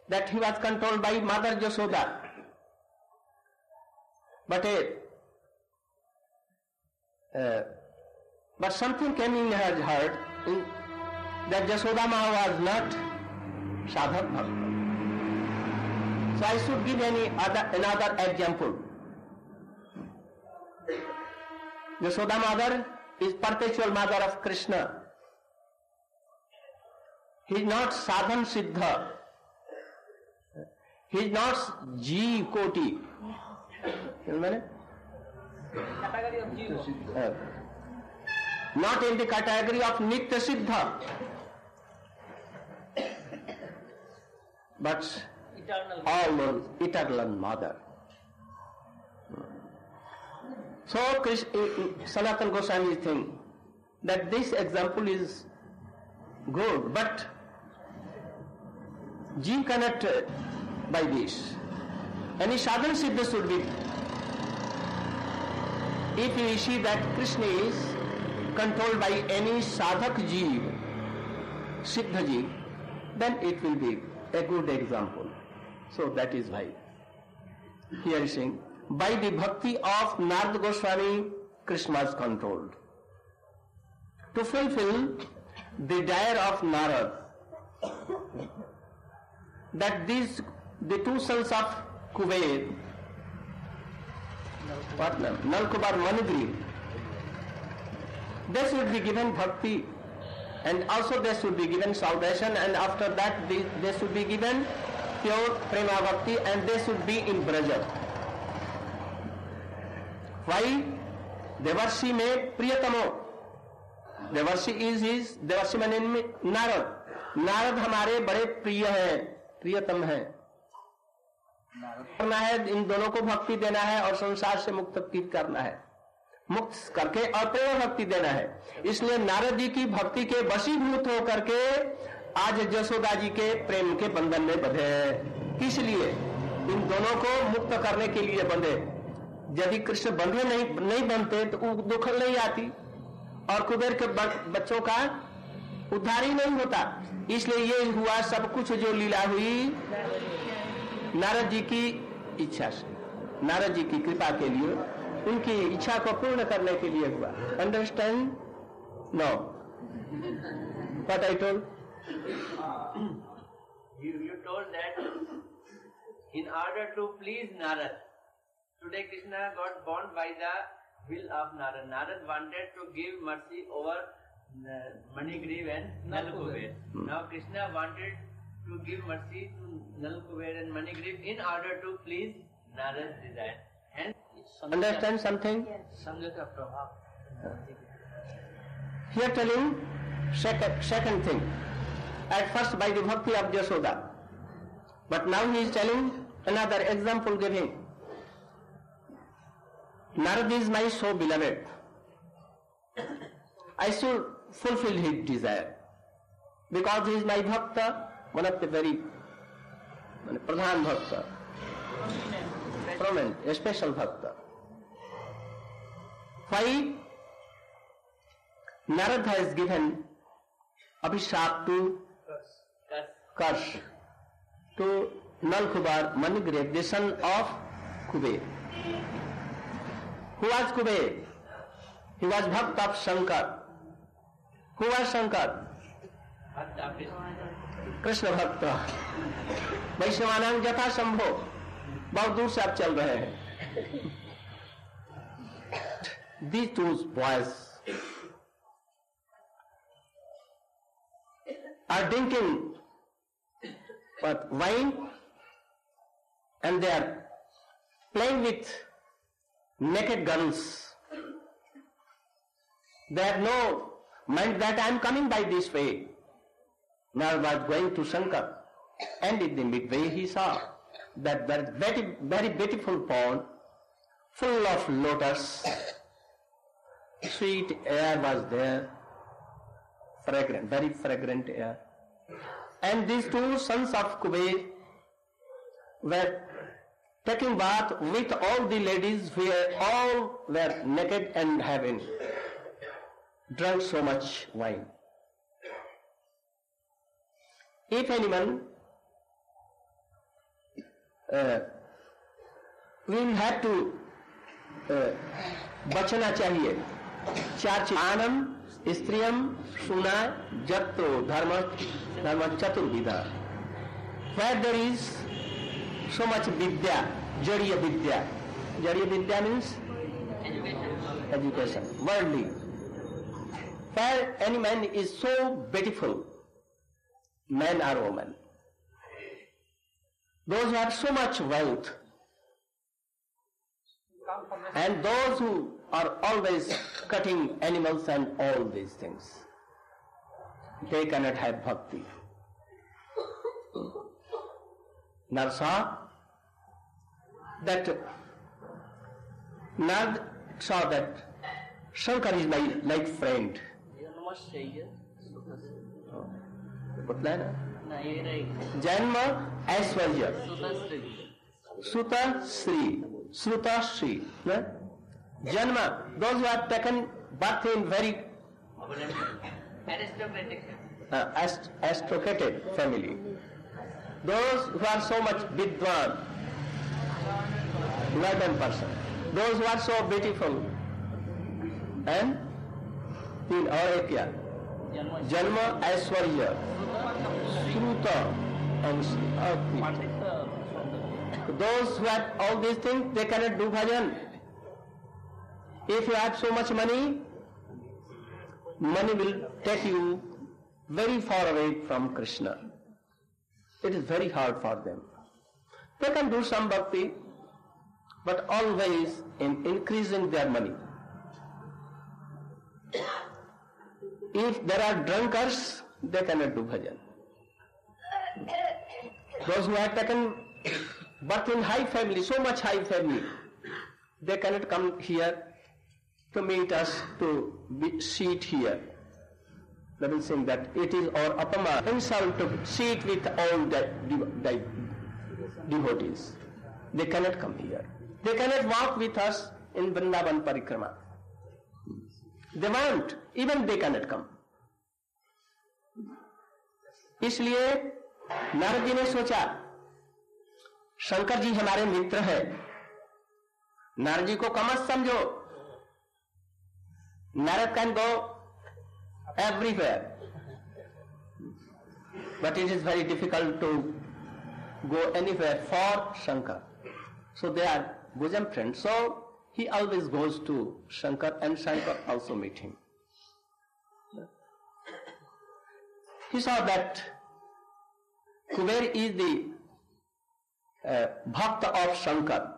that he was controlled by Mother Yashoda. But something came in her heart that Yashoda Ma was not sadhak bhakta. So I should give another example. Yashoda Mother is perpetual mother of Krishna. He is not sadhan siddha. He is not Jeev Koti. Not in the category of Nitya Siddha, but eternal mother. So Sanatana Goswami thinks that this example is good, but Jeev cannot by this. Any sadhana siddha should be. If you see that Krishna is controlled by any sadhak Jeev, siddha Jeev, then it will be a good example. So that is why here is saying, by the bhakti of Narada Goswami, Krishna is controlled. To fulfill the desire of Narada, that the two sons of Kuber, Nalkubar Manigriv, they should be given bhakti, and also they should be given salvation, and after that they should be given pure prema bhakti, and they should be in Braja. Why? Devarshi mein priyatamo. Devarshi is his, Devarshi माने नारद. नारद हमारे बड़े प्रिय हैं, प्रियतम हैं. करना है, इन दोनों को भक्ति देना है और संसार से मुक्ति करना है, मुक्त करके और प्रेम भक्ति देना है. इसलिए नारद जी की भक्ति के वशीभूत होकर के आज यशोदा जी के प्रेम के बंधन में बंधे. किस लिए? इन दोनों को मुक्त करने के लिए बंधे. यदि कृष्ण बंधे नहीं बनते तो दुख नहीं आती और कुबेर के बच्चों का उद्धार ही नहीं होता. इसलिए ये हुआ सब कुछ जो लीला हुई नारद जी की इच्छा से, नारद जी की कृपा के लिए, उनकी इच्छा को पूर्ण करने के लिए हुआ. Understand? No. What I told? You told that in order to please Narad, today Krishna got born by the will of Narad. Narad wanted to give mercy over Manigriv and Nalkuber. Now Krishna wanted to give mercy to Nalkuber and Manigriv in order to please Narad's desire. And understand something? Sangha Prabha. Here telling second thing. At first by the bhakti of Yashoda, but now he is telling another example giving. Narad is my so beloved. I should fulfill his desire because he is my bhakta, one of the very pradhan bhakta, prominent, a special bhakta. Why? Narad has given abhishap to curse to Nalkubar Manigriv, the son of Kuber. Who was Kuber? He was Bhakt of Shankar. Who was Shankar? Krishna bhakta. वैष्णवानां यथा संभो. बहुत दूर से आप चल रहे हैं. These two boys are drinking wine and they are playing with naked girls. They have no mind that I am coming by this way. Narad was going to Shankar, and in the midway he saw that very, very beautiful pond full of lotus. Sweet air was there, fragrant, very fragrant air. And these two sons of Kuber were taking bath with all the ladies where all were naked and having drunk so much wine. If anyone we have to बचना चाहिए 4 चीज आनम स्त्रियम सुना जत्रो धर्म चतुर्विधा where there is so much vidya jadiya vidya means education worldly where any man is so beautiful man or woman those who have so much wealth and those who are always cutting animals and all these things they cannot have bhakti. Narsa that Nard saw that Shankar is my like friend. बतलाया ना जन्म ऐश्वर्य Suta Sri Janma those who have taken birth in very aristocratic family those who are so much vidwan learned person those who are so beautiful and in our area Janma Aishwarya Sruta and those who have all these things they cannot do bhajan. If you have so much money will take you very far away from Krishna. It is very hard for them. They can do some bhakti, but always in increasing their money. If there are drunkards, they cannot do bhajan. Those who have taken birth in high family, so much high family, they cannot come here to meet us to sit here. They will think that it is our apama insult to sit with all devotees. They cannot come here. They cannot walk with us in Vrindavan Parikrama. They want, even they cannot come. इसलिए नारद जी ने सोचा शंकर जी हमारे मित्र है नारद जी को कम समझो Narad can go everywhere but it is very difficult to go anywhere for Shankar so they are bosom friends so he always goes to Shankar and Shankar also meet him. He saw that Kuber is the bhakta of Shankar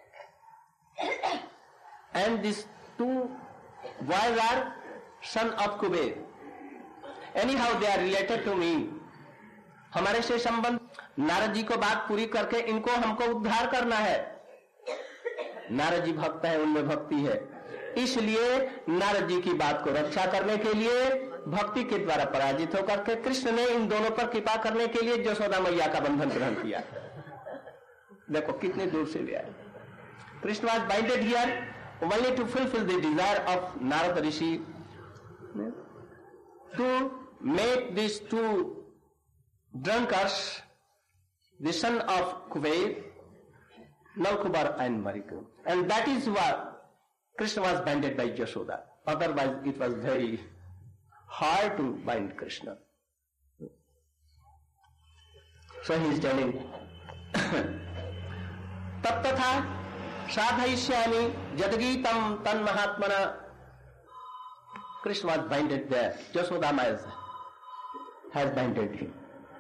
and these two boys are son of Kuber. Anyhow they are related to me. हमारे से संबंध नारद जी को बात पूरी करके इनको हमको उद्धार करना है. नारद जी भक्त है उनमें भक्ति है इसलिए नारद जी की बात को रक्षा करने के लिए भक्ति के द्वारा पराजित होकर के कृष्ण ने इन दोनों पर कृपा करने के लिए यशोदा मैया का बंधन ग्रहण किया. देखो कितने दूर से ले आए. Krishna was binded here only to fulfill the desire of Narada Rishi to make these two drunkards the son of Kuber, Nalkubar and Mariku. And that is why Krishna was binded by Yashoda. Otherwise it was very hard to bind Krishna. So he is telling Tatthatha sadhaishyami jadgitam tan mahatmana. Krishna was binded there. Yashoda has binded him.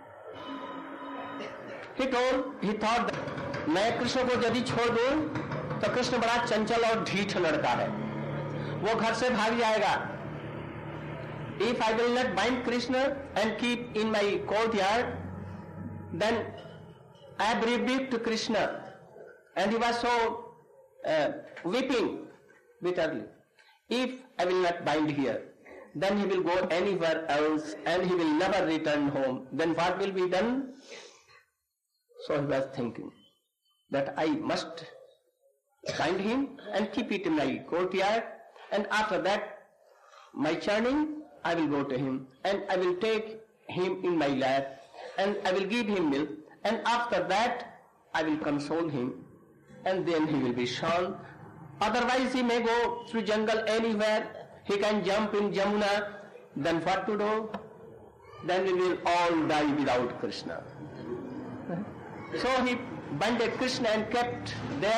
He thought that मैं कृष्ण को यदि छोड़ दूं तो कृष्ण बड़ा चंचल और ढीठ लड़का है वो घर से भाग जाएगा. If I will not bind Krishna and keep in my courtyard then I have rebuked Krishna and he was so weeping bitterly. If I will not bind here then he will go anywhere else and he will never return home. Then what will be done? So he was thinking that I must bind him and keep it in my courtyard and after that my churning I will go to him and I will take him in my lap and I will give him milk and after that I will console him, and then he will be shown. Otherwise he may go through jungle anywhere, he can jump in Jamuna, then what to do? Then we will all die without Krishna. So he binded Krishna and kept there.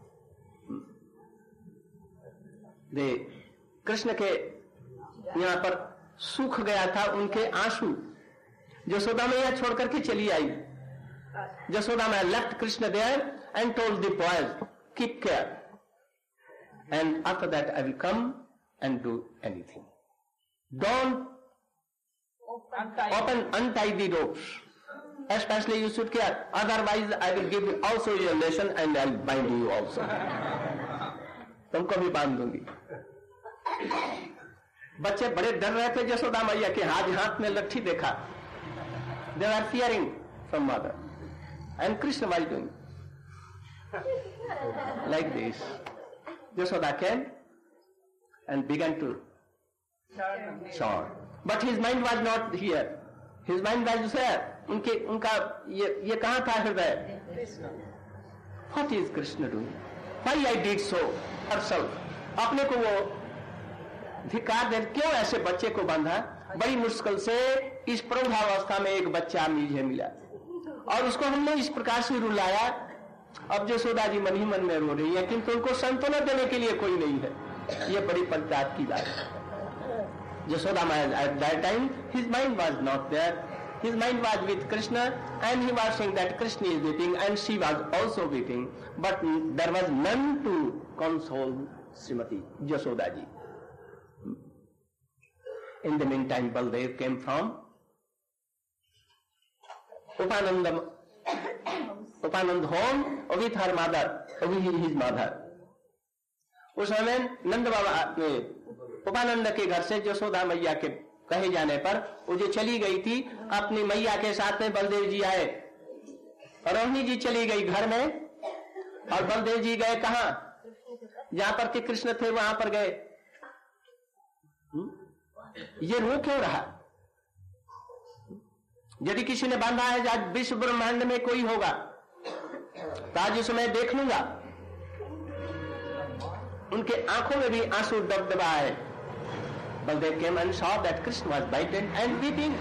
The Krishna के यहाँ पर सूख गया था उनके आंसू। यशोदा मैया छोड़ करके चली आई। यशोदा मैया left Krishna there and told the boys, keep care, and after that I will come and do anything. Don't untie the ropes. Especially you should care. Otherwise I will give you also your lesson and I will bind you also. तुमको भी बांध दूंगी। बच्चे बड़े डर रहे थे यशोदा मैया के हाथ में लट्ठी देखा। They were fearing from mother. And Krishna was doing like this. Yashoda came and began to chant. But his mind was not here. His mind was there. उनका ये कहाँ था हृदय? What is Krishna doing? Why I did so? Herself. अपने को वो धिक्कार दे, क्यों ऐसे बच्चे को बांधा? बड़ी मुश्किल से इस प्रौढ़ावस्था में एक बच्चा मुझे मिला और उसको हमने इस प्रकार से रुलाया। अब यशोदा जी मन ही मन में रो रही है, किंतु उनको सांत्वना देने के लिए कोई नहीं है। ये बड़ी पंचायत की बात है। यशोदा माया at that time his mind was not there. His mind was with Krishna and he was saying that Krishna is weeping and she was also weeping, but there was none to console Srimati Yashoda ji. In the meantime, Baldev came from Upanand home with her mother, with his mother. उस समय नंद बाबा उपानंद के घर से यशोदा मैया के कहे जाने पर वो जो चली गई थी अपनी मैया के साथ में बलदेव जी आए। रोहिणी जी चली गई घर में और बलदेव जी गए कहाँ? जहां पर के कृष्ण थे वहां पर गए। ये रो क्यों रहा? यदि किसी ने बांधा है आज विश्व ब्रह्मांड में कोई होगा तो आज उसमें देख लूंगा। उनके आंखों में भी आंसू दबदबा है। Baldev came and saw that Krishna was binded and weeping.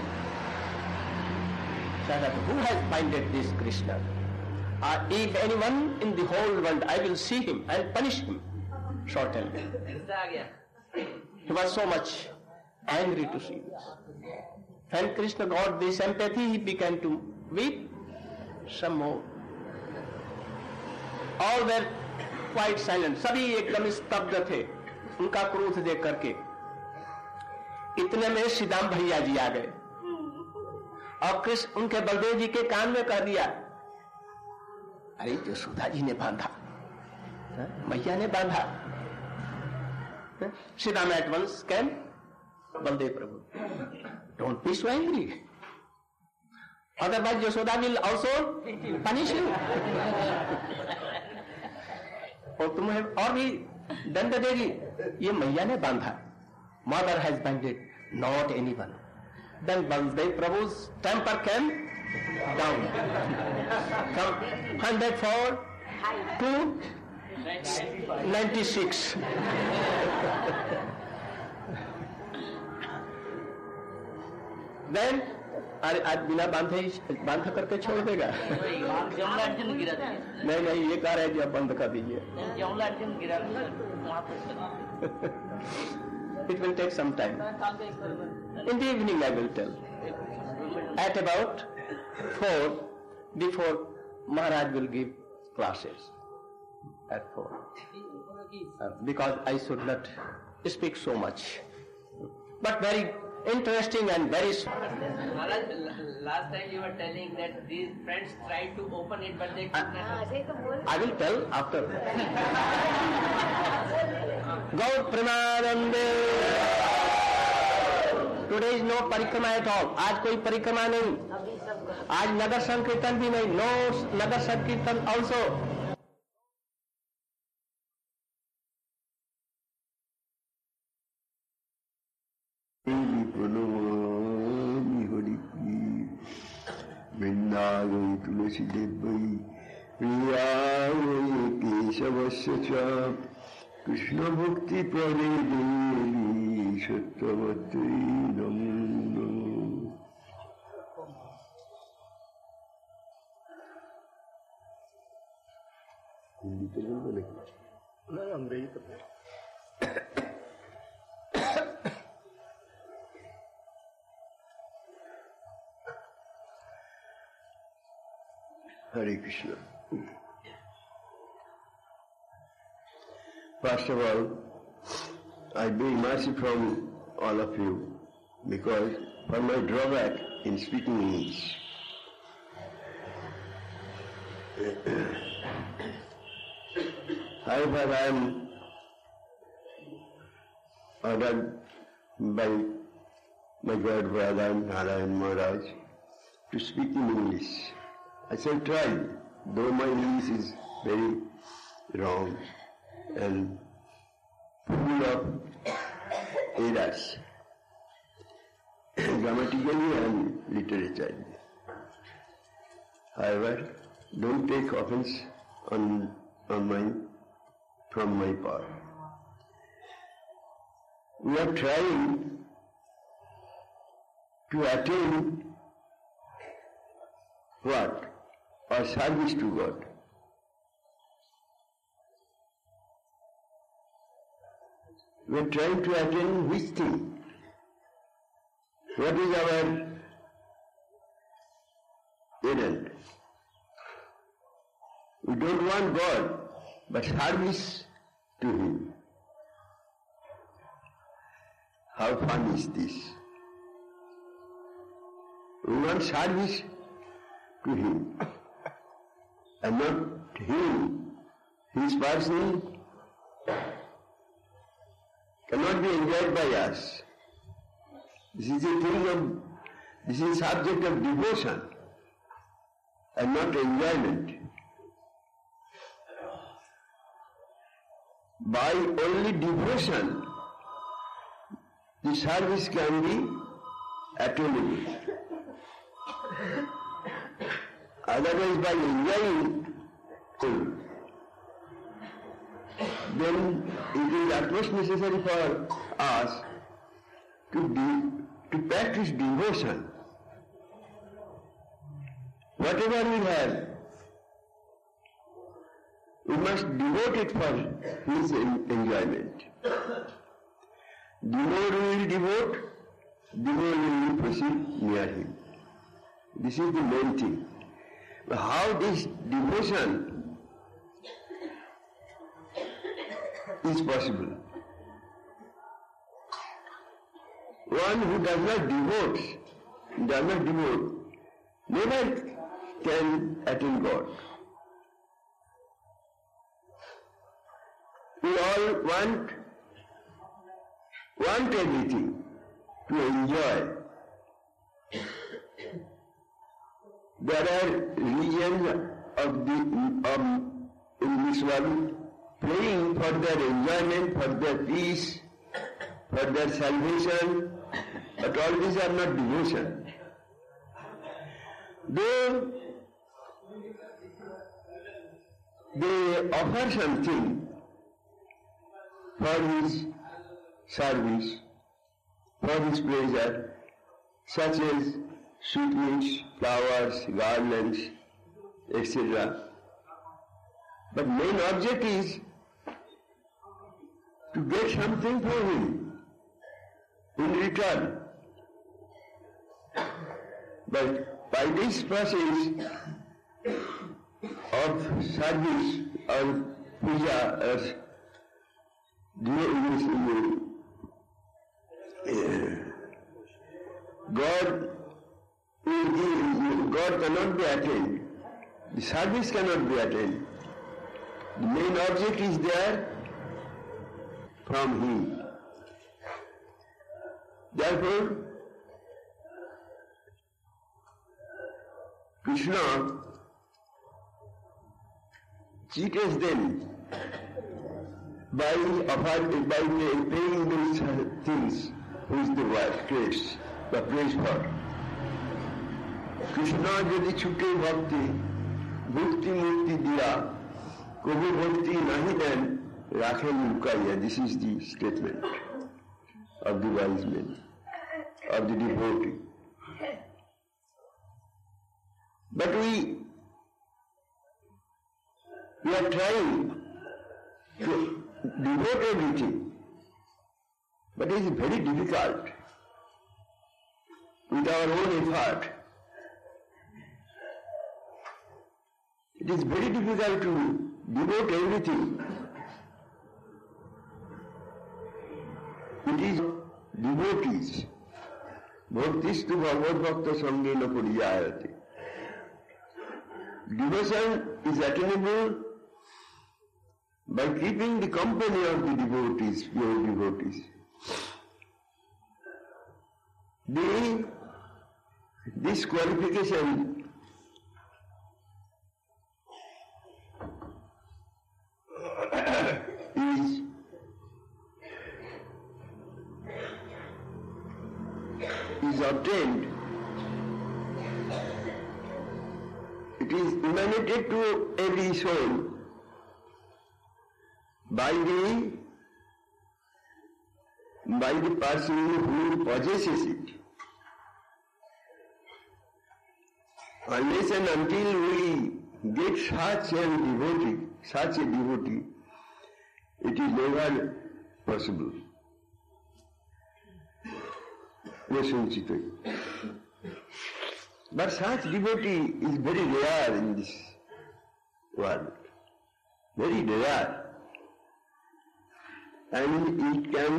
Said, who has binded this Krishna? If anyone in the whole world, I will see him and punish him. Certainly. He was so much angry to see this. When Krishna got this empathy, he began to weep some more. All were quite silent. सभी एकदम स्तब्ध थे उनका क्रोध देख करके। इतने में श्रीदाम भैया जी आ गए और कृष्ण उनके बलदेव जी के कान में कह दिया, अरे यशोदा जी ने बांधा, मैया ने बांधा। Shridam at once can, Baldev Prabhu, don't be so angry, otherwise Yashoda will also punish you. और तुम्हें और भी दंड देगी। ये मैया ने बांधा, mother has banded, not anyone. Then Baldev Prabhu's temper came down from 104 to 96. Then आज बिना बांधा करके छोड़ देगा? नहीं, ये कह रहे हैं जब बंद कर दीजिए। It will take some time. In the evening I will tell. At about 4, before Maharaj will give classes. At 4. Because I should not speak so much. But very interesting and very... Maharaj, last time you were telling that these friends tried to open it but they could not. I will tell after. Gaur Premanande. Today is no parikrama at all. आज कोई परिक्रमा नहीं, आज नगर संकीर्तन भी नहीं, no नगर संकीर्तन also. Vinnagai tulasi debai प्रियाय केशवस्य च कृष्ण भक्ति परे देवी सत्यवती नमो नमो। हिंदी तो बोल बोले ना, अंग्रेजी तो Hare Krishna. First of all, I beg mercy from all of you because for my drawback in speaking English. However, I am ordered by my godbrother Narayan Maharaj to speak in English. I shall try, though my English is very wrong and full of errors, grammatically and literaturally. However, don't take offense from my part. We are trying to attain what? Our service to God. We are trying to attain which thing? What is our errand? We don't want God, but service to Him. How fun is this? We want service to Him, and not Him. His person cannot be enjoyed by us. This is subject of devotion and not enjoyment. By only devotion, the service can be attainable. Otherwise, by enjoying, then it is at most necessary for us to practice devotion. Whatever we have, we must devote it for His enjoyment. The more we will devote, the more we will proceed near Him. This is the main thing. How this devotion is possible? One who does not devote, never can attain God. We all want everything to enjoy. There are regions in this world praying for their enjoyment, for their peace, for their salvation, but all these are not devotion. They offer something for His service, for His pleasure, such as sweetmeats, flowers, garlands, etc. But main object is to get something for Him in return. But by this process of service or puja or God cannot be attained. The service cannot be attained. The main object is there from Him. Therefore, Krishna cheats them by paying those things which the world creates, the praise for. Krishna যদি ছুটে ভক্তি ভক্তি মুক্তি দিয়া কবু ভক্তি নাহি দেন রাখেন লুকাইয়া. This is the statement of the wise man, of the devotee. But we are trying to devote everything, but it is very difficult with our own effort. It is very difficult to devote everything. It is devotees. Bhaktistu bhagavad bhakta sangena puriyayate. Devotion is attainable by keeping the company of the devotees, pure devotees. This qualification is obtained. It is emanated to every soul by the person who possesses it. Unless and until we get such a devotee, it is never possible. But such devotee is very rare in this world. Very rare. And we can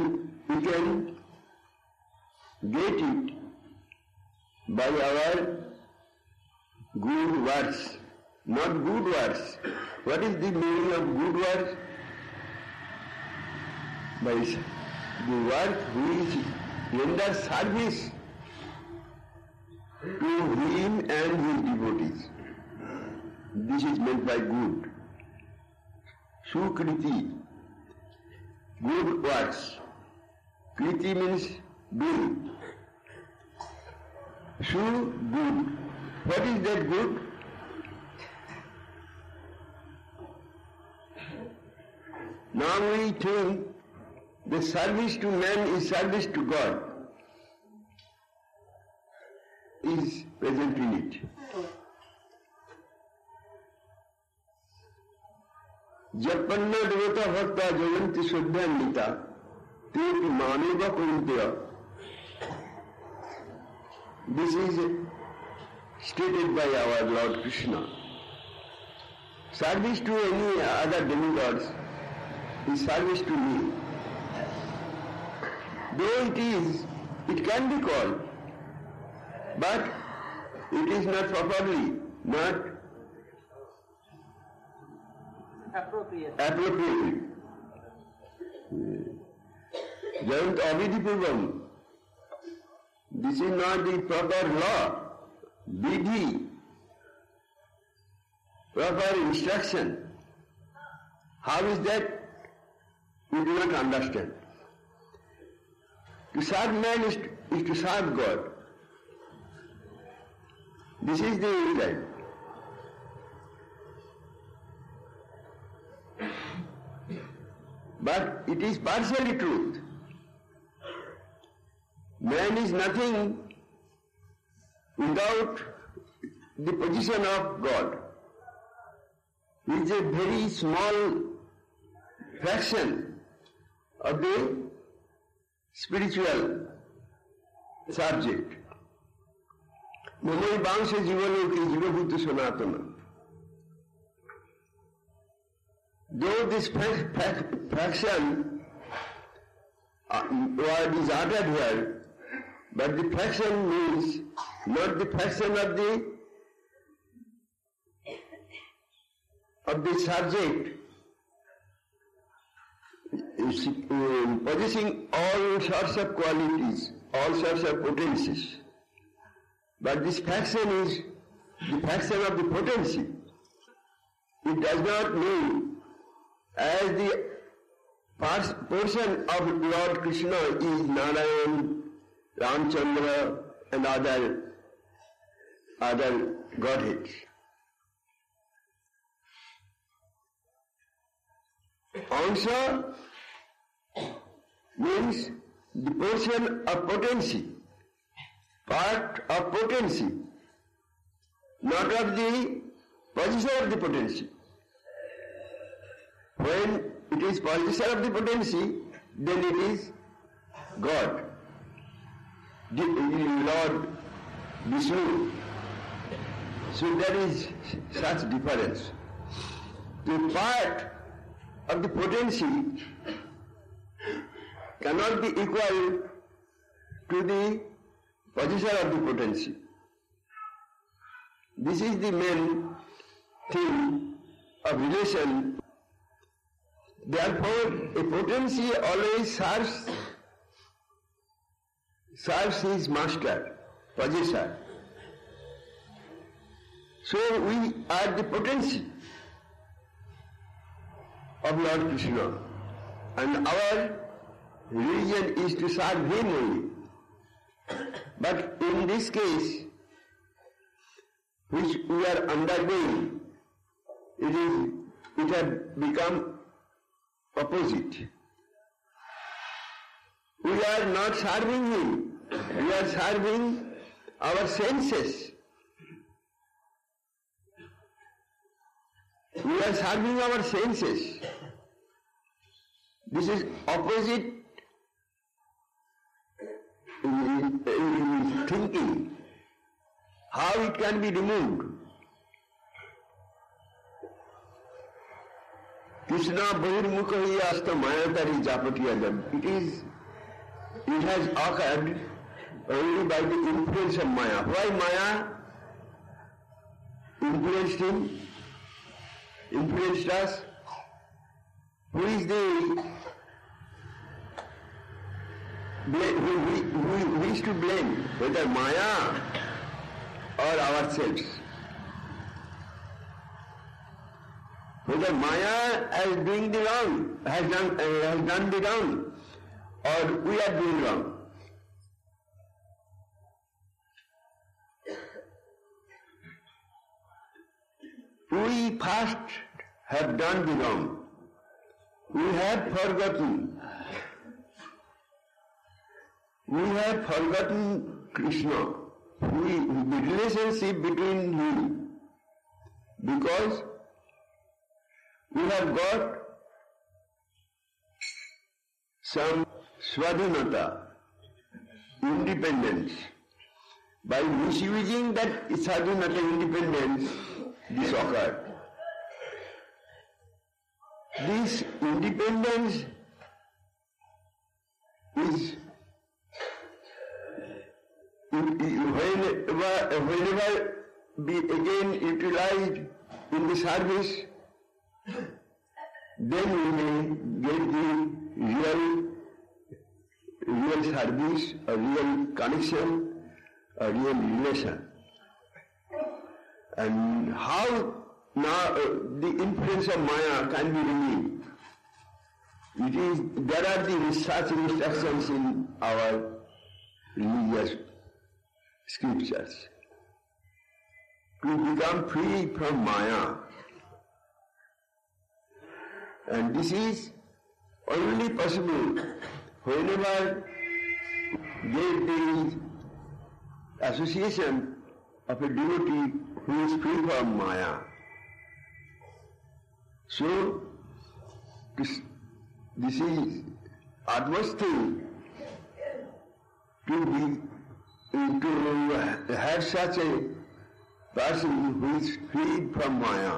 get it by our good words. Not good words. What is the meaning of good words? By the work which renders service to him and his devotees. This is meant by good. Sukriti, good works. Kriti means doing. Su, good. What is that good? Now we think the service to man is service to God. Is present in it. Jappanna devata bhakta jayanti shuddhanita tepi maneva kurintya. This is stated by our Lord Krishna. Service to any other demigods is service to me. Though it can be called, but it is not properly, not appropriate. Jayant avidhipurvam. This is not the proper law, vidhi, proper instruction. How is that? We do not understand. To serve man is to serve God. This is the insight. But it is partially truth. Man is nothing without the position of God. He is a very small fraction of the spiritual subject. Namai Bangsa Jivaloki Jivabhuta Sanatana. Though this fraction word is uttered here, but the fraction means not the fraction of the subject possessing all sorts of qualities, all sorts of potencies. But this fraction is the fraction of the potency. It does not mean as the portion of Lord Krishna is Narayan, Ramchandra and other Godheads. Ansa means the portion of potency, part of potency, not of the possessor of the potency. When it is possessor of the potency, then it is God, the Lord Vishnu. So there is such difference. The part of the potency cannot be equal to the possessor of the potency. This is the main thing of relation. Therefore, a potency always serves his master, possessor. So we are the potency of Lord Krishna, and our religion is to serve him only. But in this case, which we are undergoing, it has become opposite. We are not serving him, we are serving our senses. We are serving our senses. This is opposite in thinking. How it can be removed? Krishna bahirmukha hiyasta mayatari japatiyadam. It has occurred only by the influence of Maya. Why Maya influenced him? Influenced us? Who is the who is to blame? Whether Maya or ourselves? Whether Maya is doing the wrong, has done the wrong, or we are doing wrong. We first have done the wrong. We have forgotten. We have forgotten Krishna, the relationship between him, because we have got some swadhinata, independence. By misusing that swadhinata, independence, this occurred. This independence is whenever be again utilized in the service, then we may get the real service, a real connection, a real relation. And how now the influence of Maya can be removed? There are the such instructions in our religious scriptures. To become free from Maya. And this is only possible whenever there is association of a devotee who is free from Maya. So, this is utmost thing to have such a person who is freed from Maya.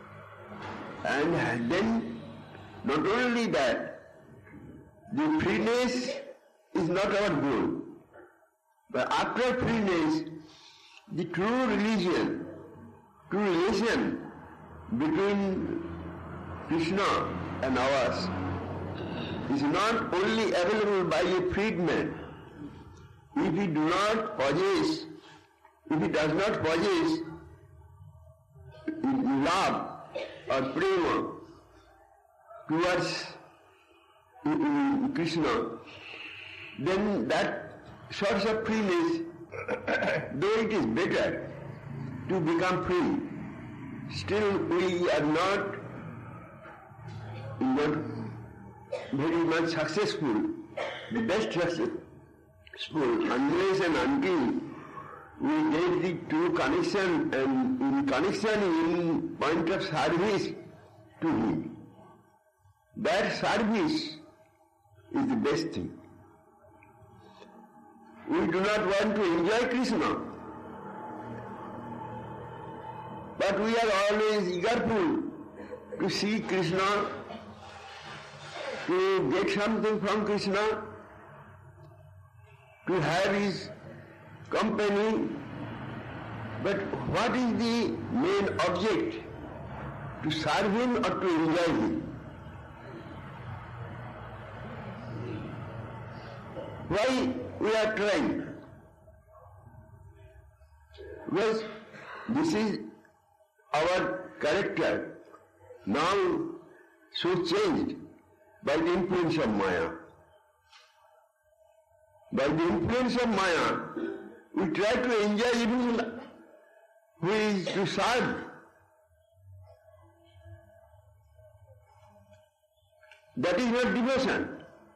And then, not only that, the freeness is not our goal. But after freeness, the true relation between Krishna and ours is not only available by a freedman. If he does not possess love or prema towards Krishna, then that source of freeness, though it is better to become free, still we are not not very much successful, the best successful, unless and until we get the true connection and in connection in point of service to Him. That service is the best thing. We do not want to enjoy Krishna, but we are always eagerful to see Krishna, to get something from Krishna, to have His company. But what is the main object? To serve Him or to enjoy Him? Why we are trying? Because this is our character now so changed by the influence of Maya. By the influence of Maya, we try to enjoy even who is to serve. That is not devotion.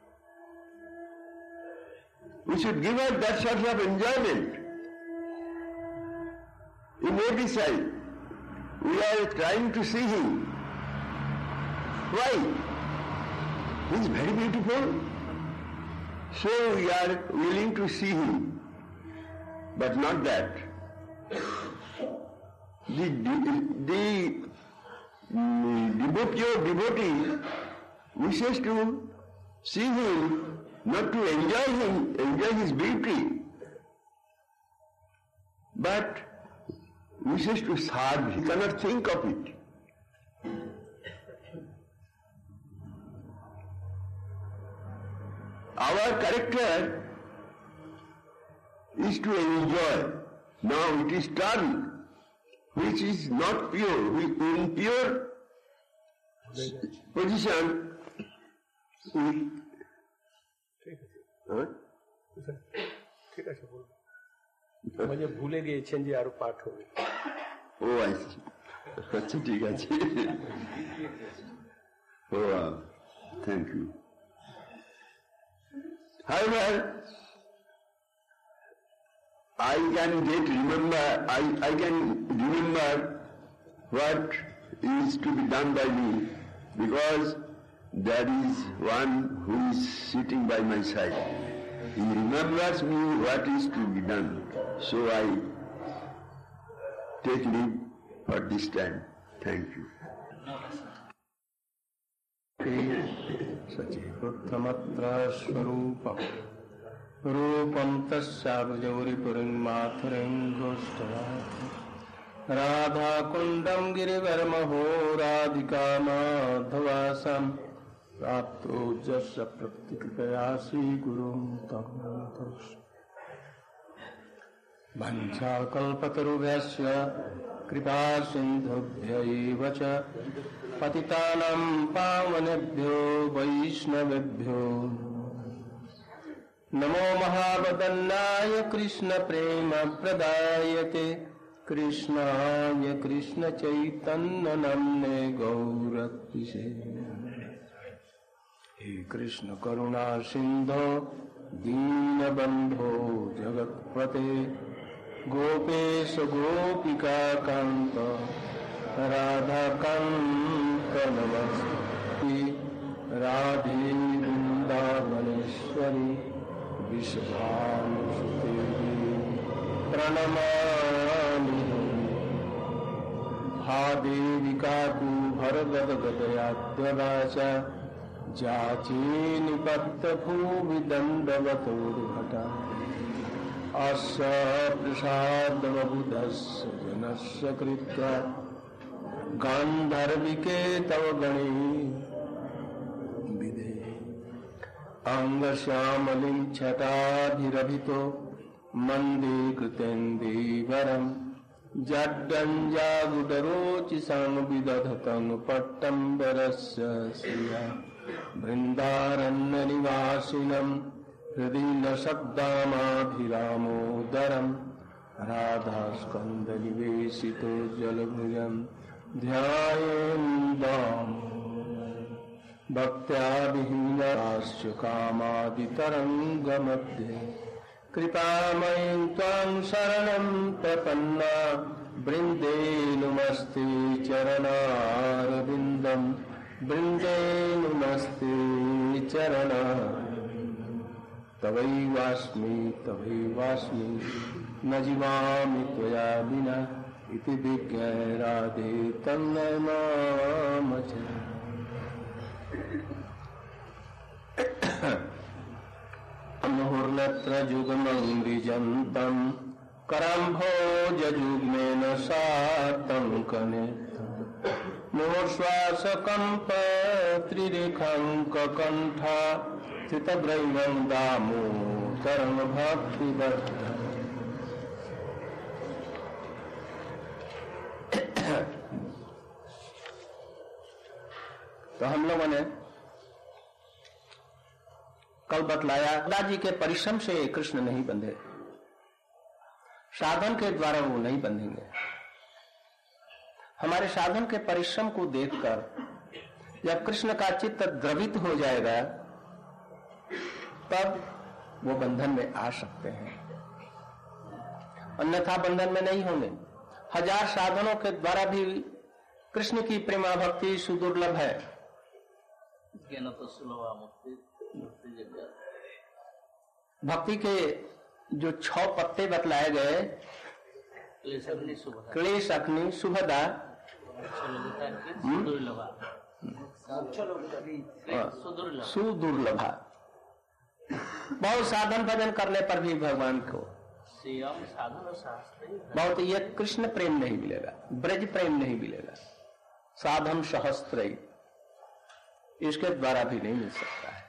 We should give up that sort of enjoyment. In every side, we are trying to see Him. Why? He is very beautiful. So we are willing to see Him. But not that. The devotee or devotee wishes to see Him, not to enjoy Him, enjoy His beauty, but wishes to serve. He cannot think of it. Our character is to enjoy. Now it is tongue which is not pure. In pure position, ঠিক আছে বলবো ভুলে গিয়েছেন যে আরো পাঠ হবে ও আচ্ছা ঠিক আছে ও thank you However, I can remember what is to be done by me, because there is one who is sitting by my side. He remembers me what is to be done. So I take leave for this time. Thank you. सचिवोत्तमत्र स्वरूपं रूपं तस्याब्जौरिपुरीं माथुरीं घोष्ठयात् राधाकुण्डं गिरिवर्महो राधिका माधवासं प्राप्तो जस्य प्रतिकृपया श्रीगुरुं तं वञ्चाकल्पतरुभ्यश्च कृपा सिन्धुभ्य एव च पतितानां पावनेभ्यो वैष्णवेभ्यो नमो महावदन्नाय कृष्ण प्रेम प्रदायते कृष्णाय कृष्ण चैतन्य नाम्ने गौरतिसे हे कृष्ण करुणा सिंधो दीनबंधो जगत्पते गोपेश गोपिका कांत राधाकांत नमस्ते राधे वृंदावनेश्वरी विश्वानुसुते प्रणमामि हा देविका तु भरगदगदयाद्यदाच जाचे निपत्तभूमि दण्डवतोर्भटा अस्य प्रसादबुधस्य जनस्य कृत्वा गान्धर्विके तव गणे विदे अंगश्यामलिं छटाभिरभितो मन्दे कृतेन्दीवरं जड्डञ्जागुडरोचिसं विदधतं पट्टम्बरस्य श्रिया वृन्दारण्यनिवासिनं हृदि न शब्दामाभिरामोदरं राधास्कन्दनिवेशितो जलभुजं ध्यायेन् दामोदरम् भक्त्या विहीनाश्च कामादितरङ्गमध्ये कृपामयीं त्वां शरणं प्रपन्ना वृन्दे नुमस्ते चरणारविन्दं वृन्दे नुमस्ते चरणारविन्दं तवैवास्मि न जीवामि त्वया विना इति विज्ञाय राधे तन्मय माम मुहुर्नत्र जुग्मं विजन्तं करम्भोजयुग्मेन सातं कनेत्रं मुहुर्श्वासकम्प त्रिरेखाङ्ककण्ठा स्थितग्रैवं दामोदरं भक्तिबद्ध। तो हम लोगों ने कल बतलाया दादाजी के परिश्रम से कृष्ण नहीं बंधे, साधन के द्वारा वो नहीं बंधेंगे। हमारे साधन के परिश्रम को देखकर जब कृष्ण का चित्त द्रवित हो जाएगा तब वो बंधन में आ सकते हैं, अन्यथा बंधन में नहीं होंगे। हजार साधनों के द्वारा भी कृष्ण की प्रेमा भक्ति सुदुर्लभ है। भक्ति के जो 6 पत्ते बतलाए गए, क्लेश अग्नि सुभदा सुदुर्लभा, बहुत साधन भजन करने पर भी भगवान को बहुत ये कृष्ण प्रेम नहीं मिलेगा, ब्रज प्रेम नहीं मिलेगा, साधन सहस्त्र इसके द्वारा भी नहीं मिल सकता है।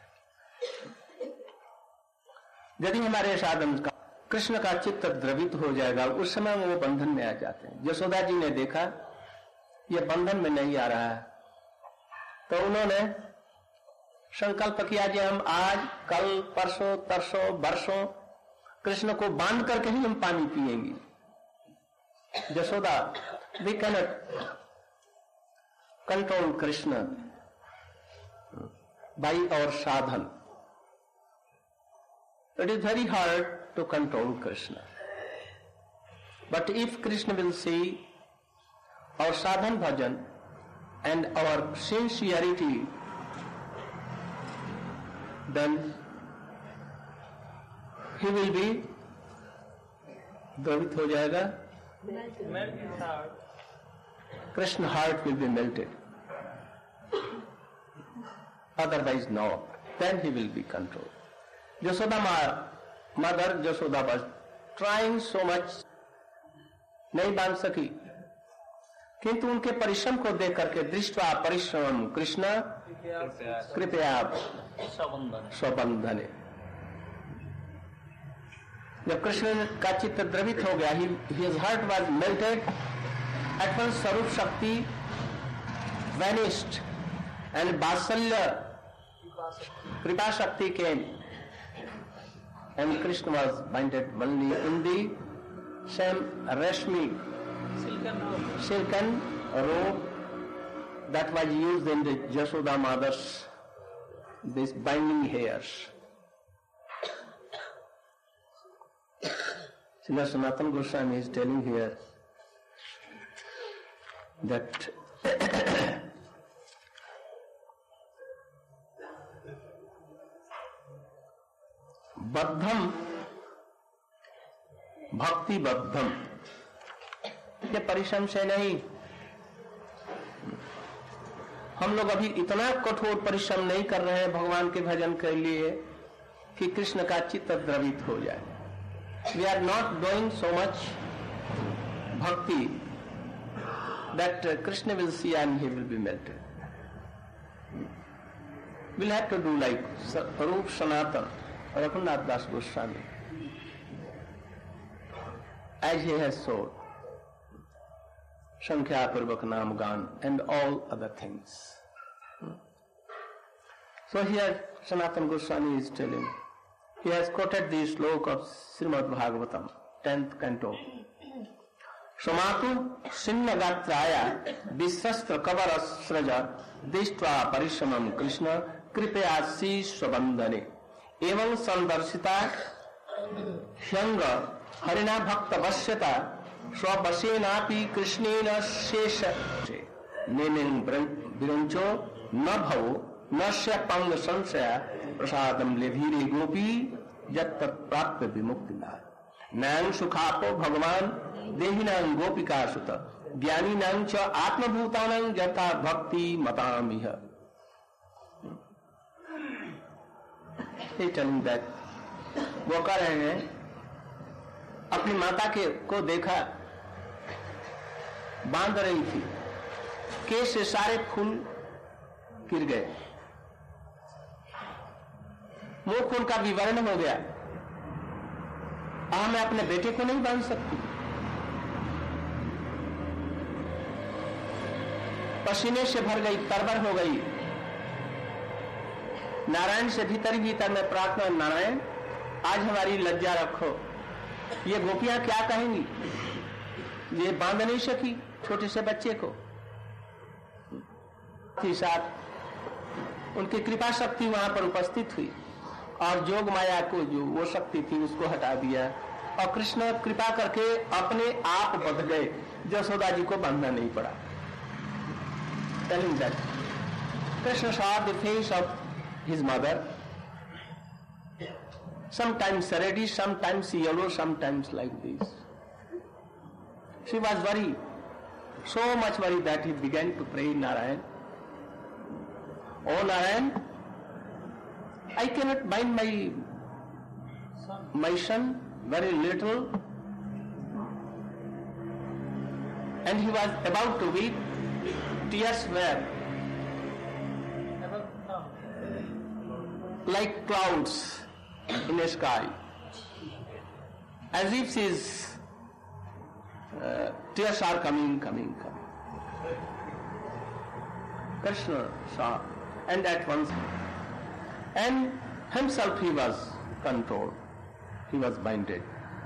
यदि हमारे साधन का कृष्ण का चित्त द्रवित हो जाएगा उस समय वो बंधन में आ जाते हैं। यशोदा जी ने देखा ये बंधन में नहीं आ रहा है तो उन्होंने संकल्प किया कि हम आज कल परसों तरसों वर्षों कृष्ण को बांध करके ही हम पानी पिएंगे। Yashoda we cannot control Krishna by our sadhan. It is very hard to control Krishna. But if Krishna will see our sadhan bhajan and our sincerity, then he will be द्रवित हो जाएगा, Krishna heart will be melted. Otherwise not. Then he will be controlled. Yashoda mother Yashoda was trying so much, नहीं बांध सकी, किंतु उनके परिश्रम को देख करके दृष्टवा परिश्रम कृष्ण कृपया स्वबंधने। जब कृष्ण का चित्त द्रवित हो गया, his heart was melted. At once स्वरूप शक्ति vanished and Vasalya Kripa Shakti came and Krishna was binded only in the same Rashmi silken robe that was used in the Yashoda mother's these binding hairs. Srila Sanatana Goswami is telling here that बद्धम भक्ति बद्धम, ये परिश्रम से नहीं। हम लोग अभी इतना कठोर परिश्रम नहीं कर रहे हैं भगवान के भजन के लिए कि कृष्ण का चित्त द्रवित हो जाए। We are not doing so much bhakti that Krishna will see and he will be melted. We'll have to do like Rup Sanatana Raghunath Das Goswami, as he has shown Sankhya Purvak Nam Gan and all other things. So here Sanatana Goswami is telling, he has quoted the sloka of Srimad Bhagavatam, 10th canto. समातु सिन्न गात्राय विशस्त्र कबर स्रज दृष्ट्वा परिश्रमं कृष्ण कृपया शीर्षवंदने एवं संदर्शिता ह्यंग हरिणा भक्त वश्यता स्ववशेनापि कृष्णेन शेष नेमिं विरंचो न भवो नश्य पंग संशया प्रसादम लेधीरे गोपी जत्त प्राप्त विमुक्ति नयन सुखापो भगवान देहिनां गोपिका सुत ज्ञानीनां च आत्मभूतानां यथा भक्ति मतामिह। वो कह रहे हैं अपनी माता को देखा, बांध रही थी, केस से सारे फूल गिर गए, मुख उनका विवरण हो गया। मैं अपने बेटे को नहीं बांध सकती। पसीने से भर गई, तरबर हो गई। नारायण से भीतर भीतर में प्रार्थना, नारायण आज हमारी लज्जा रखो। ये गोपियां क्या कहेंगी, ये बांध नहीं सकी छोटे से बच्चे को। साथ उनकी कृपा शक्ति वहां पर उपस्थित हुई और जोग माया को जो वो शक्ति थी उसको हटा दिया और कृष्ण कृपा करके अपने आप बंध गए। यशोदा जी को बांधना नहीं पड़ा। Telling that Krishna saw the face of his mother, sometimes reddish, sometimes yellow, sometimes like this. She was worried, so much worried that he began to pray Narayan. Oh Narayan, I cannot bind my son, very little. And he was about to weep. Tears were like clouds in the sky, as if his tears are coming. Krishna saw, and at once, and himself he was controlled, he was binded.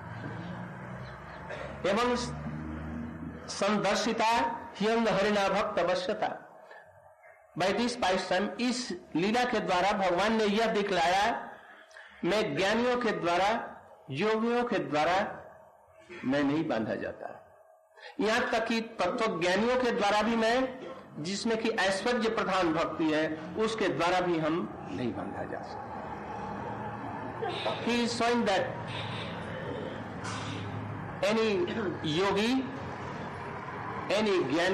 Evam संदर्शिता ह्यंग हरिणा भक्त वश्यता। By this Pisum, इस लीला के द्वारा भगवान ने यह दिखलाया, मैं ज्ञानियों के द्वारा, योगियों के द्वारा मैं नहीं बांधा जाता। यहां तक कि तत्व ज्ञानियों के द्वारा भी मैं, जिसमें कि ऐश्वर्य प्रधान भक्ति है, उसके द्वारा भी हम नहीं बांधा जा सकते। He is showing that any yogi, any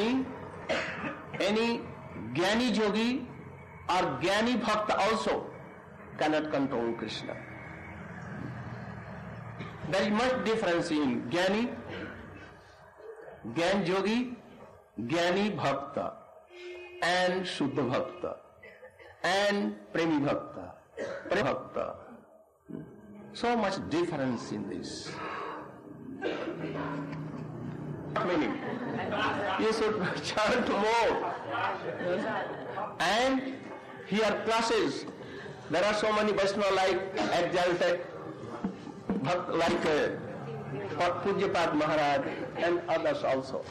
jnani yogi or jnani bhakta also cannot control Krishna. There is much difference in jnani, jnani yogi, jnani bhakta and shuddha bhakta and premi bhakta. So much difference in this. Meaning, you should chant more. And here classes, there are so many Vaishnava like exalted, like Pujyapad Maharaj and others also.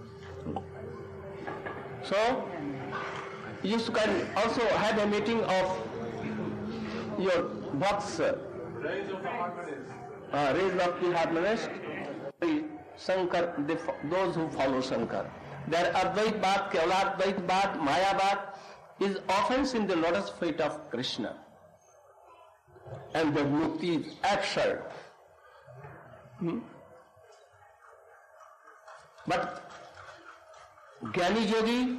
So, you can also have a meeting of your bhakts. Raise of the harmonist. Shankar, those who follow Shankar. Their Advaitvad, Kevaladvaitvad, Mayavad is offense in the lotus feet of Krishna. And the mukti is absurd. But Jnani Yogi,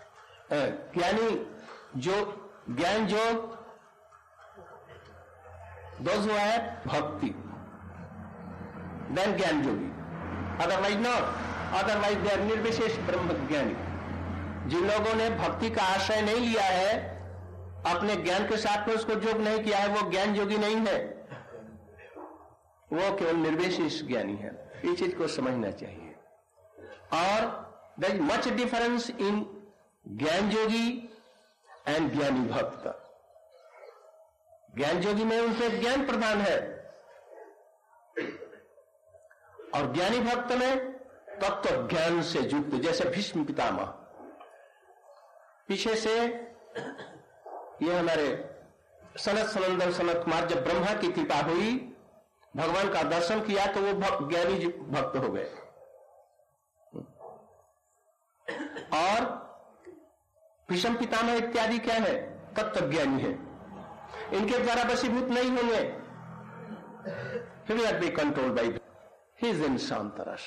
Jnani Yog, those who have bhakti, then Jnani Yogi. Otherwise not. Otherwise they are निर्विशेष ब्रह्म ज्ञानी। जिन लोगों ने भक्ति का आश्रय नहीं लिया है, अपने ज्ञान के साथ में उसको जोग नहीं किया है, वो ज्ञान योगी नहीं है, वो केवल निर्विशेष ज्ञानी है। इस चीज को समझना चाहिए। और there is much difference in jnana yogi and ज्ञानी भक्त। ज्ञान योगी में उनसे ज्ञान प्रधान है और ज्ञानी भक्त में तत्व ज्ञान से युक्त, जैसे भीष्म पितामह। पीछे से ये हमारे सनत सनंदन सनत कुमार, जब ब्रह्मा की कृपा हुई, भगवान का दर्शन किया तो वो ज्ञानी भक्त हो गए। और भीष्म पितामह इत्यादि क्या है? तत्व ज्ञानी है, इनके द्वारा वशीभूत नहीं होंगे। He will not be controlled by he is in शांतरस।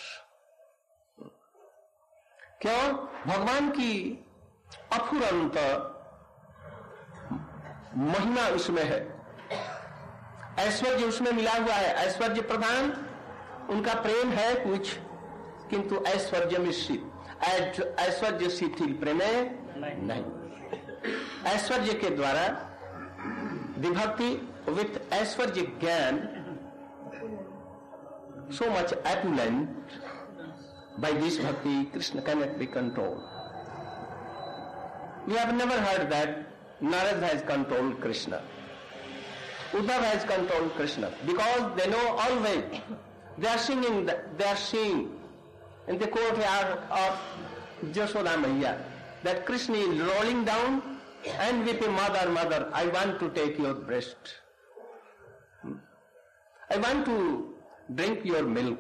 क्यों? भगवान की अफुरंत महिमा उसमें है, ऐश्वर्य उसमें मिला हुआ है। ऐश्वर्य प्रधान उनका प्रेम है कुछ, किंतु ऐश्वर्य मिश्रित, ऐश्वर्य शिथिल प्रेम नहीं। ऐश्वर्य के द्वारा विभक्ति विथ ऐश्वर्य ज्ञान, so much opulent by this bhakti, Krishna cannot be controlled. We have never heard that Narad has controlled Krishna, Uddhav has controlled Krishna, because they know always, they are singing in the courtyard of Jashoda Maiya that Krishna is rolling down and weeping, mother, mother, I want to take your breast, I want to drink your milk,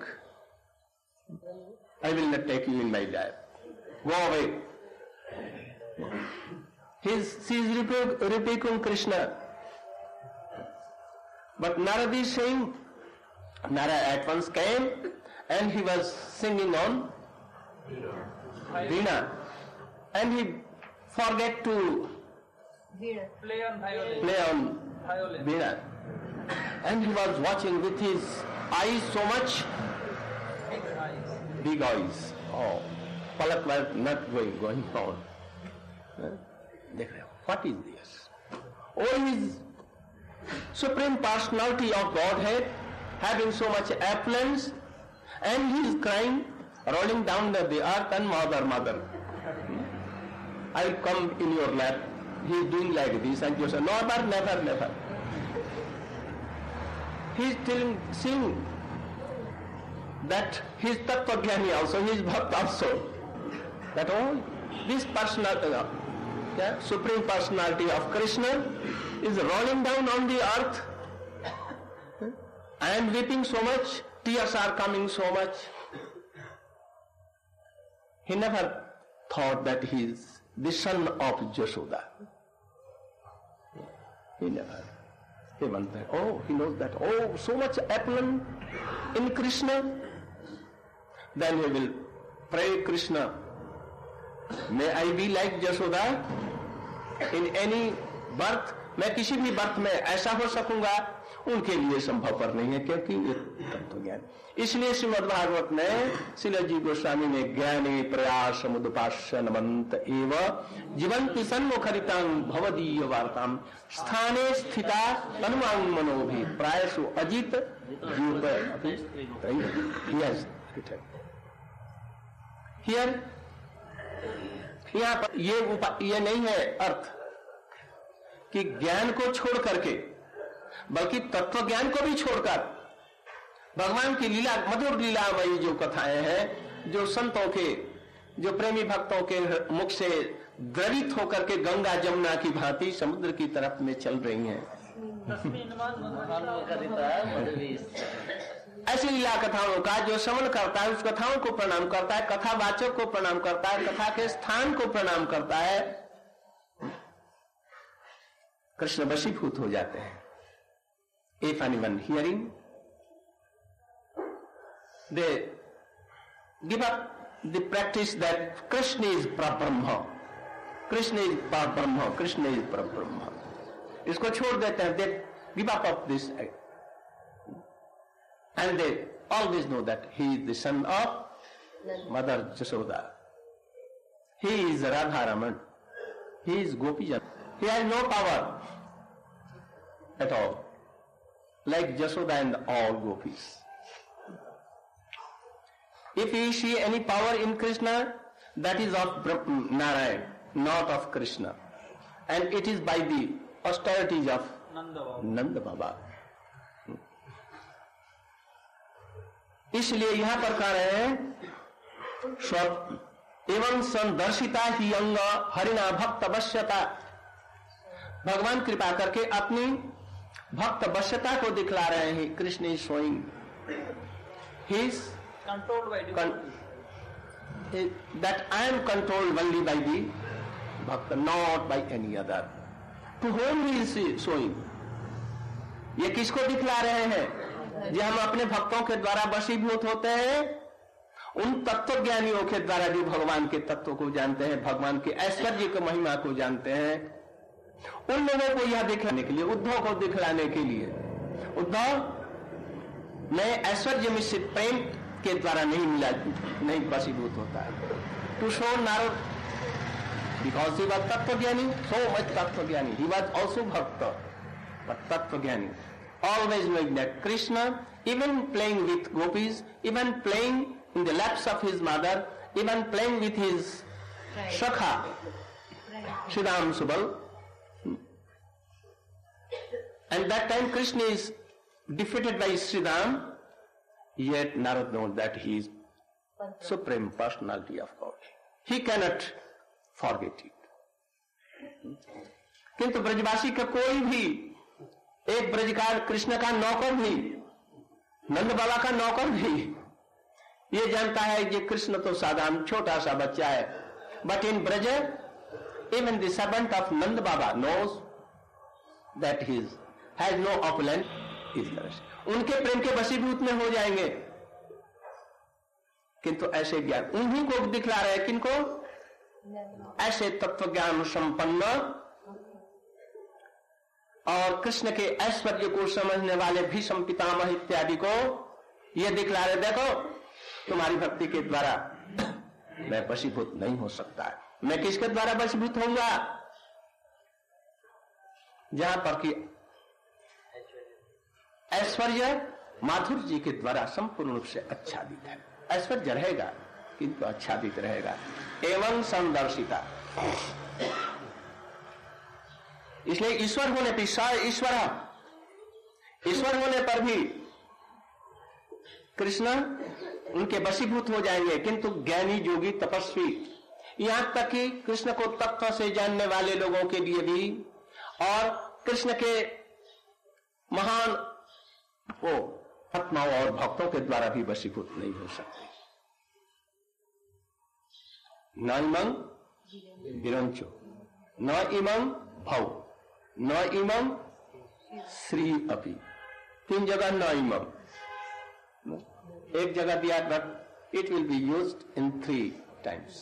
I will not take you in my lap, go away. She is repeating Krishna, but Narad is saying, Narad at once came and he was singing on Veena, and he forget to play on Veena, and he was watching with his eyes so much, big eyes. Oh, Palak was not going on. What is this? Oh, his Supreme Personality of Godhead having so much affluence, and he is crying, rolling down the earth, and mother, mother, I will come in your lap. He is doing like this, and you say, never, never, never. He is seeing that he is Tattvajnani also, he is Bhakt also. That all this personality, Supreme Personality of Krishna is rolling down on the earth and weeping so much, tears are coming so much. He never thought that he is the son of Jashoda. He never. He wondered, oh, he knows that, oh, so much opulence in Krishna. Then he will pray Krishna, may I be like Jashoda in any birth. मैं किसी भी birth में ऐसा हो सकूंगा, उनके लिए संभवपर नहीं है, क्योंकि ये तत्व ज्ञान। इसलिए श्रीमद् भागवत में श्रीलजी गोस्वामी ने ज्ञाने प्रयास समुदपास्यनमंत एव जीवंति सन्मुखरितां भवदीय वार्तां स्थाने स्थिता अनुमान मनोभि प्रायसु अजित यहाँ पर ये नहीं है अर्थ कि ज्ञान को छोड़ करके, बल्कि तत्व ज्ञान को भी छोड़कर भगवान की लीला, मधुर लीलामयी जो कथाएं हैं, जो संतों के, जो प्रेमी भक्तों के मुख से द्रवित होकर के गंगा जमुना की भांति समुद्र की तरफ में चल रही हैं, ऐसी लीला कथाओं का जो श्रवण करता है, उस कथाओं को प्रणाम करता है, कथावाचक को प्रणाम करता है, कथा के स्थान को प्रणाम करता है, कृष्ण वशीभूत हो जाते हैं। If anyone hearing, they give up the practice that Krishna is Parabrahma, Krishna is Parabrahma, Krishna is Parabrahma. इसको छोड़ देते हैं, they give up of this, and they always know that he is the son of Mother Jashoda. He is Radharaman. He is Gopijan. He has no power at all, like Jashoda and all gopis. If you see any power in Krishna, that is of Narayan, not of Krishna. And it is by the austerities of Nanda Baba. इसलिए यहां पर कह रहे हैं एवं संदर्शिता ही अंग हरिणा भक्त वश्यता, भगवान कृपा करके अपनी भक्त वश्यता को दिखला रहे हैं. Krishna is showing his Controlled by that I am controlled only by the bhakta, not by any other. To whom he is showing? ये किसको दिखला रहे हैं? जो हम अपने भक्तों के द्वारा वशीभूत होते हैं, उन तत्व ज्ञानियों के द्वारा जो भगवान के तत्व को जानते हैं, भगवान के ऐश्वर्य की महिमा को जानते हैं, उन लोगों को यह दिखलाने के लिए, उद्धव को दिखलाने के लिए. उद्धव में ऐश्वर्य मिश्रित प्रेम के द्वारा नहीं वशीभूत होता है. To show Narad because he was tattva jnani, so much tattva jnani, he was also bhakta but tattva jnani. Always knowing that Krishna, even playing with gopis, even playing in the laps of his mother, even playing with his Shakha, Sridham Subal. And that time Krishna is defeated by Sridham, yet Narad knows that he is Supreme Personality of God. He cannot forget it. किंतु ब्रजवासी का कोई भी एक ब्रजकार कृष्ण का नौकर भी, नंद बाबा का नौकर भी ये जानता है कि कृष्ण तो साधारण छोटा सा बच्चा है. But in Braj even the servant of Nanda Baba knows that he has no opulent. इस तरह से उनके प्रेम के वशीभूत में हो जाएंगे. किंतु ऐसे ज्ञान उन्हीं को दिखला रहे. किनको? ऐसे तत्व ज्ञान संपन्न और कृष्ण के ऐश्वर्य को समझने वाले भीष्म पितामह इत्यादि को यह दिखला रहे, देखो तुम्हारी भक्ति के द्वारा मैं वशीभूत नहीं हो सकता है. मैं किसके द्वारा वशीभूत होऊंगा? जहां पर कि ऐश्वर्य माधुर्य जी के द्वारा संपूर्ण रूप से आच्छादित है. ऐश्वर्य रहेगा किंतु आच्छादित रहेगा. एवं संदर्शिता, इसलिए ईश्वर होने पर ईश्वर होने पर भी कृष्ण उनके वशीभूत हो जाएंगे. किंतु ज्ञानी योगी तपस्वी, यहां तक कि कृष्ण को तत्व से जानने वाले लोगों के लिए भी और कृष्ण के महान को आत्माओं और भक्तों के द्वारा भी वशीभूत नहीं हो सकते. न इमं विरंचो, न इमं भव, न इमं श्री अपि. 3 जगह न इमं, एक जगह दिया but it will be used in 3 times.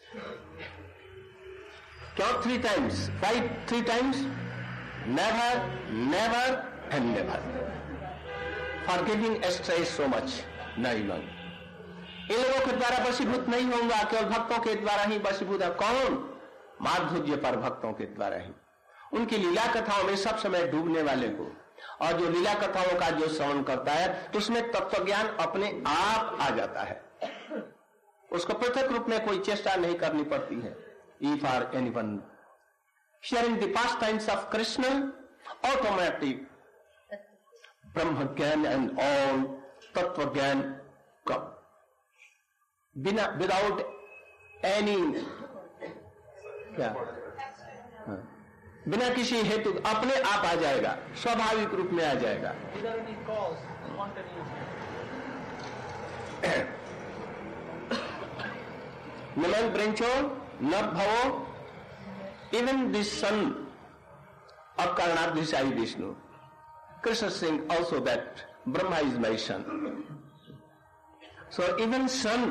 क्यों 3 times? Why 3 times? Never, never and never. For giving astray so much. न इमं. इन लोगों के द्वारा वशीभूत नहीं होगा, केवल भक्तों के द्वारा ही वशीभूत है. कौन? माधुर्य पर भक्तों के द्वारा ही. उनकी लीला कथाओं में सब समय डूबने वाले को, और जो लीला कथाओं का जो श्रवण करता है तो उसमें तत्व ज्ञान अपने आप आ जाता है. उसको पृथक रूप में कोई चेष्टा नहीं करनी पड़ती है. If for anyone sharing the pastimes of Krishna, automatic ब्रह्म ज्ञान एंड ऑल तत्व ज्ञान कम विदाउट एनी, क्या बिना किसी हेतु अपने आप आ जाएगा, स्वाभाविक रूप में आ जाएगा. नमन ब्रेंचो न भवो. Even this son of Karnadhishai Vishnu, Krishna saying also that Brahma is my son. So even son,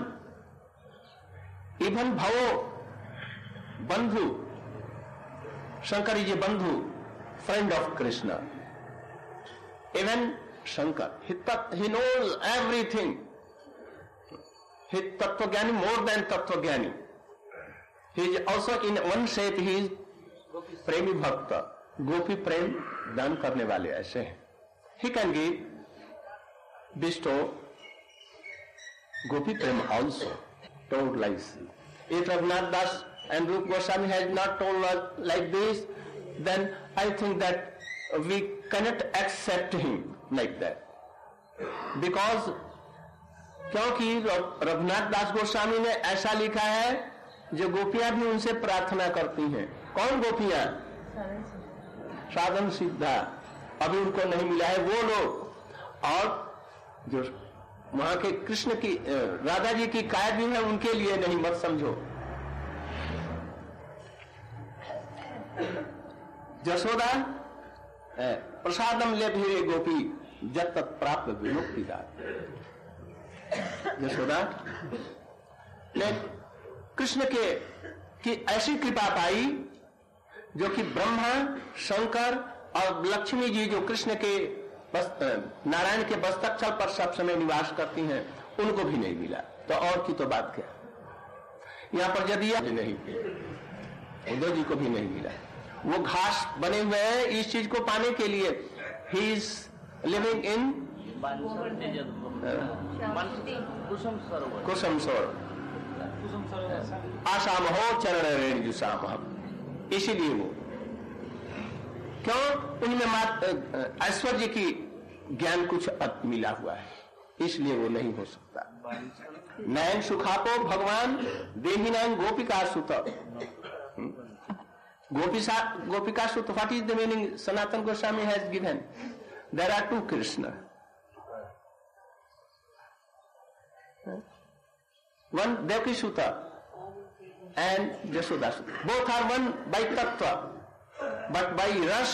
even Bhavo, Bandhu, Shankar is a Bandhu, friend of Krishna. Even Shankar, he knows everything. He is Tattvajnani more than Tattvajnani. He is also in one shape, he is Premi Bhakta, Gopi Prem दान करने वाले ऐसे हैं. He can give, bestow Gopi Prem also, told like this. If Raghunath Das and Rup Goswami has not told us like this, then I think that we cannot accept him like that. Because क्योंकि रघुनाथ दास गोस्वामी ने ऐसा लिखा है, जो गोपियां भी उनसे प्रार्थना करती हैं। कौन गोपियां? साधन सिद्धा, अभी उनको नहीं मिला है वो लोग। और जो वहां के कृष्ण की राधा जी की काय भी है, उनके लिए नहीं, मत समझो। जसोदा प्रसादम ले भी गोपी जब तक प्राप्त विमुक्ति दात। यशोदा ने कृष्ण की ऐसी कृपा पाई, जो कि ब्रह्मा, शंकर और लक्ष्मी जी जो कृष्ण के नारायण के वस्तस्थल पर सब समय निवास करती हैं, उनको भी नहीं मिला। तो और की तो बात क्या, यहां पर यदि नहीं, उद्धव जी को भी नहीं मिला। वो घास बने हुए हैं इस चीज को पाने के लिए। ही इज लिविंग इन कुसुम सरोवर, आसाम हो चरण रेणुसाम, इसीलिए वो क्यों, उनमें ऐश्वर्य की ज्ञान कुछ मिला हुआ है, इसलिए वो नहीं हो सकता। नयन सुखापो भगवान देहिनान गोपिका सुत। गोपिका सुत, what is the meaning? Sanatana Goswami has given, there are two Krishna, one Devaki Sutta and Jashoda Sutta. Both are one by tattva, but by ras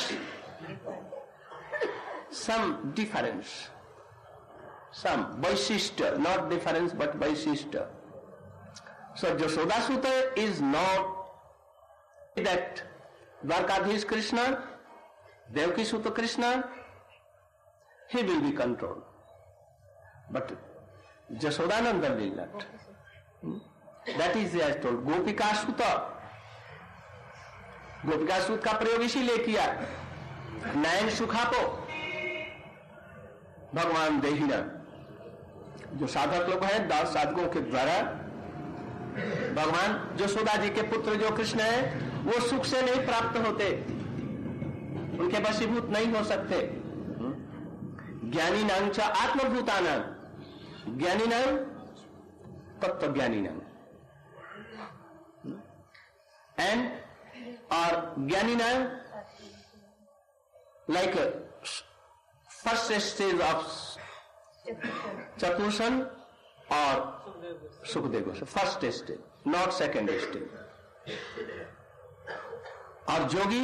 some difference, some vaishishta, not difference but vaishishta. So Jashoda Sutta is not that Dwarkadhish Krishna, Devaki Sutta Krishna, he will be controlled, but Jashodananda will not. That is as told. गोपिका सुत, गोपिका सुत का प्रयोग इसीलिए किया। नयन सुखापो भगवान देहिना, जो साधक लोग हैं, दास साधकों के द्वारा भगवान यशोदा जी के पुत्र जो कृष्ण है, वो सुख से नहीं प्राप्त होते, उनके वशीभूत नहीं हो सकते। ज्ञानी नाम च आत्मभूताना, ज्ञानी नाम तत्व ज्ञानी नाम, एंड और ज्ञानी नाम like first stage of Chatursan और Sukhdev, first stage, not second stage. और जोगी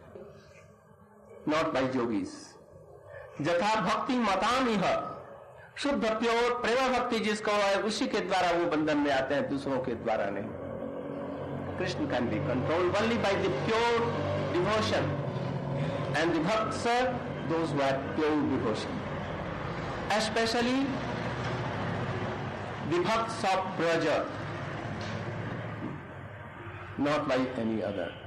नॉट बाई जोगीज, यथा भक्ति मताम यह, शुद्ध प्योर प्रेम भक्ति जिसको है, उसी के द्वारा वो बंधन में आते हैं, दूसरों के द्वारा नहीं। Krishna can be controlled only by the pure devotion, and the bhaktas are those who have pure devotion, especially the bhaktas of Braj, not by any other.